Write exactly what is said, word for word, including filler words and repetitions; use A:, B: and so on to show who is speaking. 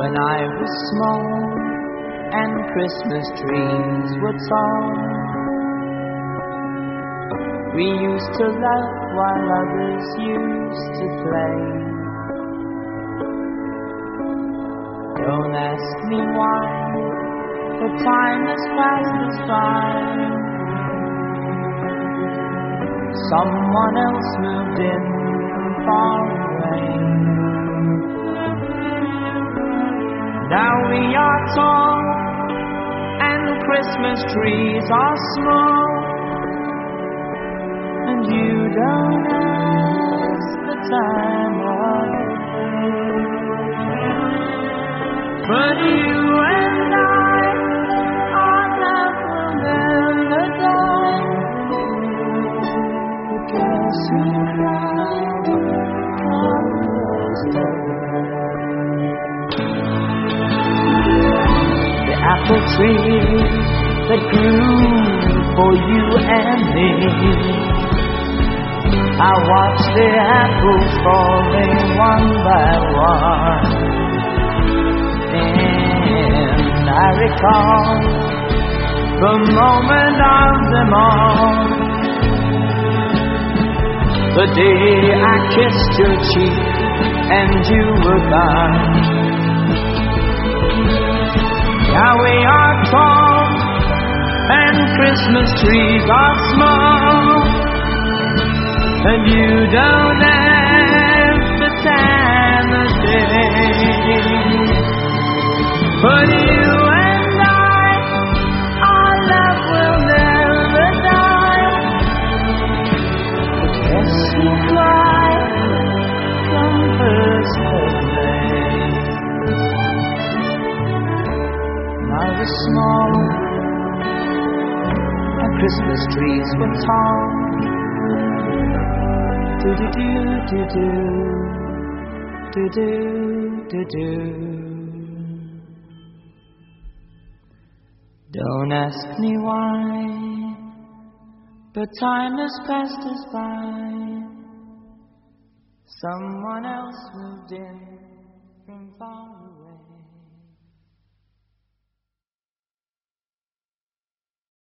A: when I was small and Christmas trees were tall. We used to laugh while others used to play. Don't ask me why, the time has passed us by. Someone else moved in from far away. Now we are tall and the Christmas trees are small, and you don't ask the time of day. But you and I, our love will never die, because we cried on Thursday. The apple tree that grew for you and me, I watched the apples falling one by one, and I recall the moment of them all, the day I kissed your cheek and you were gone. Now we are tall and Christmas trees are small, and you don't have the time of day. But you and I, our love will never die. Yes, you fly from first birthday. I was small and Christmas trees were tall. Do do do do do do do do. Don't ask me why, but time has passed us by. Someone else moved in from far away.